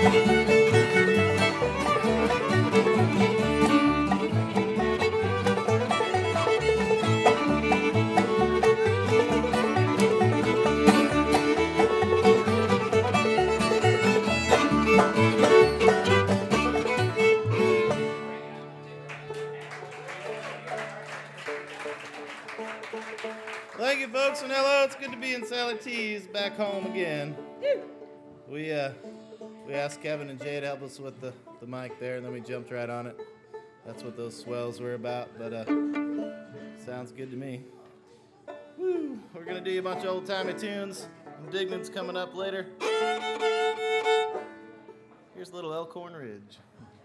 Thank you, folks, and hello. It's good to be in Sally T's back home again. We asked Kevin and Jay to help us with the mic there, and then we jumped right on it. That's what those swells were about, but sounds good to me. Woo! We're going to do a bunch of old-timey tunes. Indignant's coming up later. Here's a little Elkhorn Ridge.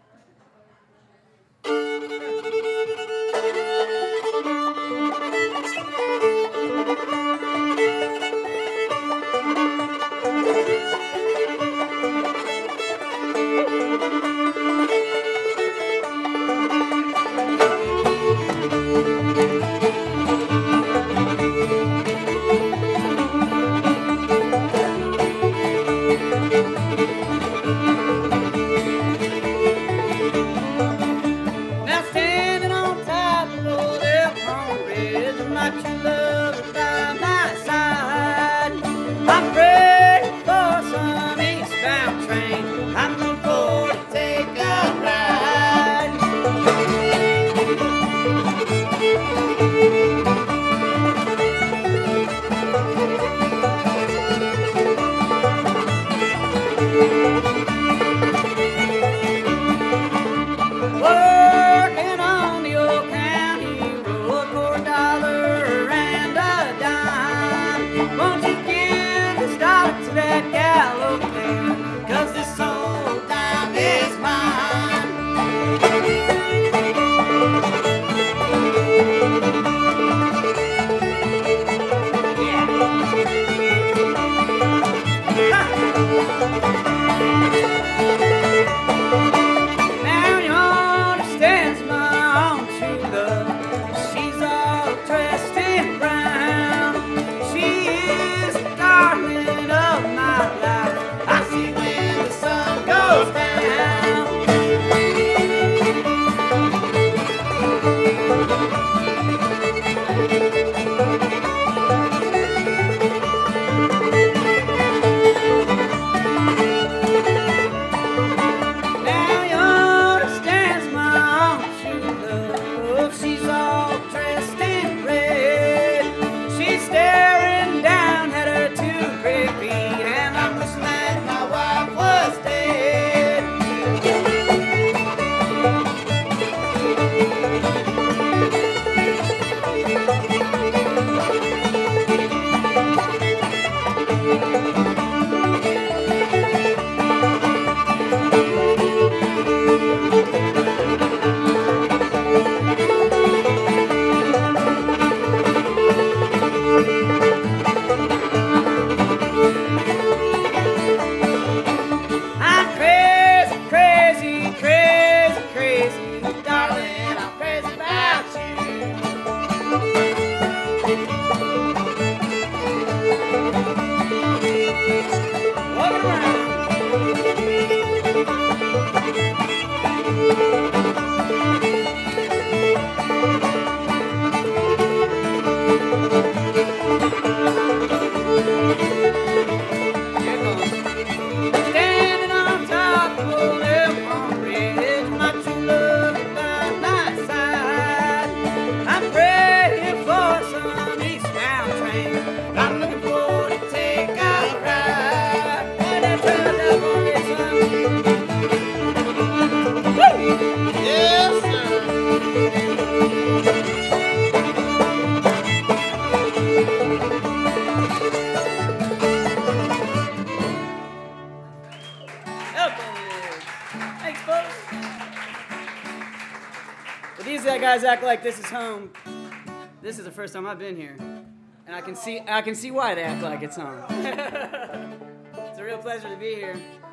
Guys act like this is home. This is the first time I've been here, and I can see why they act like it's home. It's a real pleasure to be here.